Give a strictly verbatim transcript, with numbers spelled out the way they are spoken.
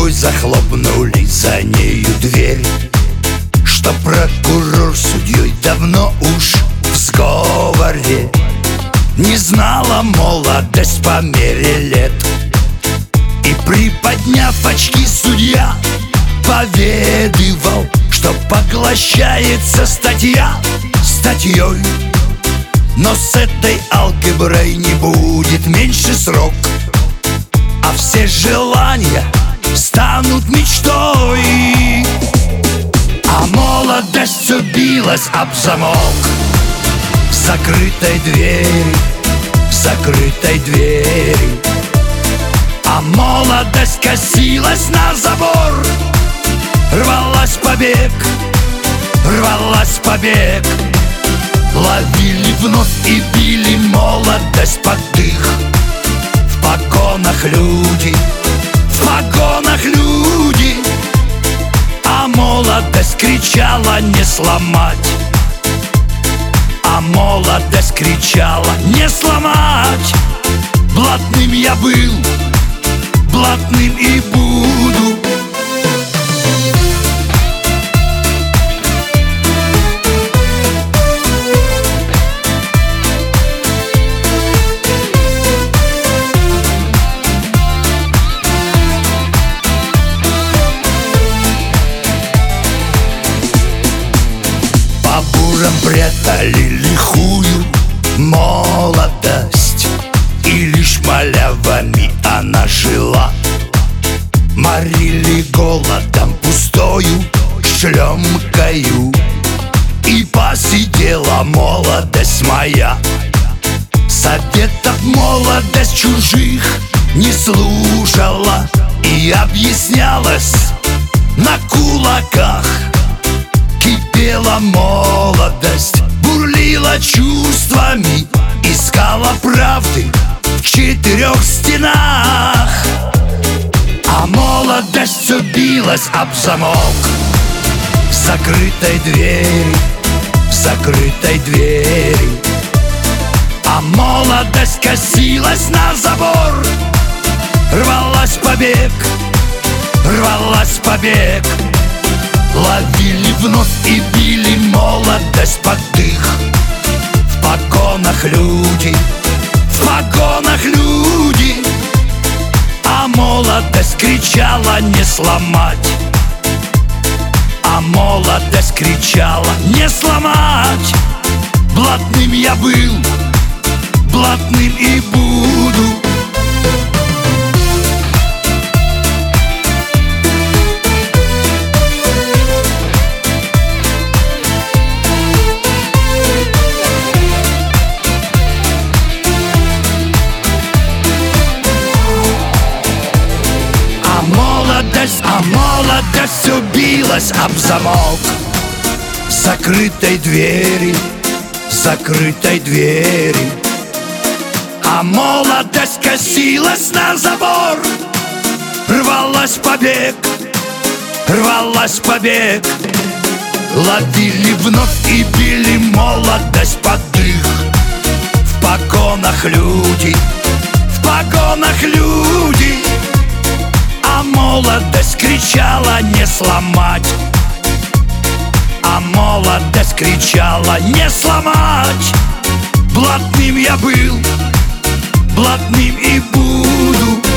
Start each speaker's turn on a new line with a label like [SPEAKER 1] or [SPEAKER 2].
[SPEAKER 1] ногой захлопнули за нею дверь, что прокурор с судьей давно уж в сговоре. Не знала молодость по мере лет, и, приподняв очки, судья поведывал, что поглощается статья статьей. Но с этой алгеброй не будет меньше срок, а все желания станут мечтой. А молодость все билась об замок в закрытой двери, в закрытой двери. А молодость косилась на забор, рвалась побег, рвалась побег. Ловили вновь и били молодость под дых. В погонах люди, в погонах люди, а молодость кричала не сломать, а молодость кричала не сломать. Блатным я был, блатным и буду. По бурам прятали лихую молодость, и лишь малявами она жила. Морили голодом пустою шлемкою, и посидела молодость моя. Советов молодость чужих не слушала и объяснялась на кулаках. Кипела молодость, бурлила чувствами, искала правды в четырех стенах. А молодость все билась об замок в закрытой двери, в закрытой двери. А молодость косилась на забор, рвалась побег, рвалась побег. Ловили вновь и били молодость под дых. В погонах люди, в погонах люди, а молодость кричала не сломать, а молодость кричала не сломать. Блатным я был, блатным и буду. А молодость все билась об замок в закрытой двери, в закрытой двери. А молодость косилась на забор, рвалась побег, рвалась побег. Ловили вновь и били молодость под дых. В погонах люди, в погонах люди, а молодость кричала не сломать, а молодость кричала не сломать. Блатным я был, блатным и буду.